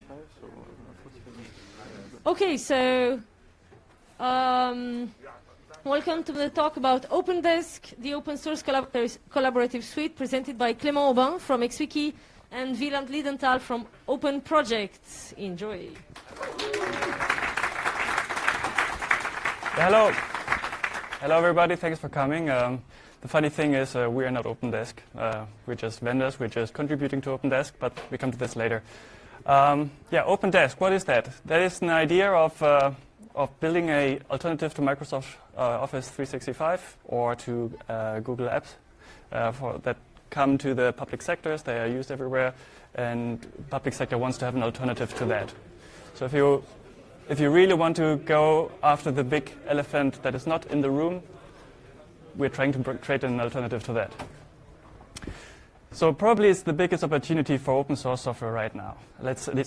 Okay, so welcome to the talk about OpenDesk, the open source collaborative suite presented by Clément Aubin from XWiki and Wieland Liedenthal from Open Projects. Enjoy. Hello. Hello, everybody. Thanks for coming. The funny thing is we are not OpenDesk. We're just vendors. We're just contributing to OpenDesk, but we come to this later. OpenDesk, what is that? That is an idea of building an alternative to Microsoft Office 365 or to Google Apps that come to the public sectors. They are used everywhere, and public sector wants to have an alternative to that. So if you really want to go after the big elephant that is not in the room, we're trying to create an alternative to that. So probably it's the biggest opportunity for open source software right now. Let's